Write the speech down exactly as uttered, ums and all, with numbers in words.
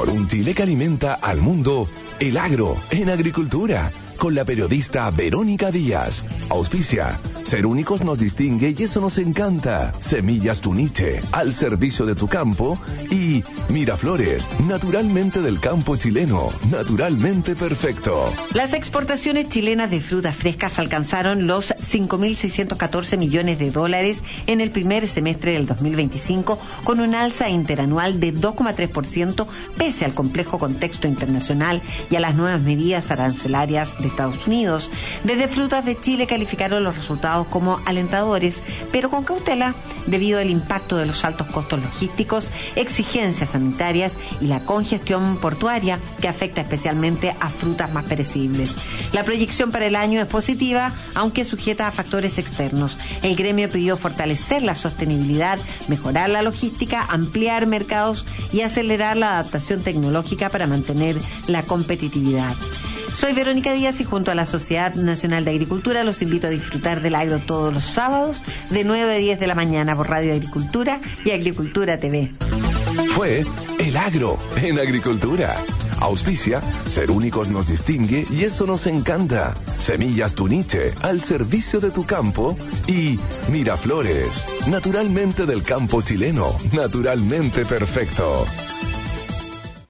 Por un Chile que alimenta al mundo, El Agro en Agricultura, con la periodista Verónica Díaz. Auspicia, ser únicos nos distingue y eso nos encanta. Semillas Tuniche, al servicio de tu campo. Y Miraflores, naturalmente del campo chileno, naturalmente perfecto. Las exportaciones chilenas de frutas frescas alcanzaron los cinco mil seiscientos catorce millones de dólares en el primer semestre del dos mil veinticinco, con un alza interanual de dos coma tres por ciento, pese al complejo contexto internacional y a las nuevas medidas arancelarias de Estados Unidos. Desde Frutas de Chile calificaron los resultados como alentadores, pero con cautela debido al impacto de los altos costos logísticos, exigencias sanitarias y la congestión portuaria que afecta especialmente a frutas más perecibles. La proyección para el año es positiva, aunque sujeta a factores externos. El gremio pidió fortalecer la sostenibilidad, mejorar la logística, ampliar mercados y acelerar la adaptación tecnológica para mantener la competitividad. Soy Verónica Díaz y junto a la Sociedad Nacional de Agricultura los invito a disfrutar del agro todos los sábados de nueve a diez de la mañana por Radio Agricultura y Agricultura T V. Fue El Agro en Agricultura. Auspicia, ser únicos nos distingue y eso nos encanta. Semillas Tuniche, al servicio de tu campo. Y Miraflores, naturalmente del campo chileno, naturalmente perfecto.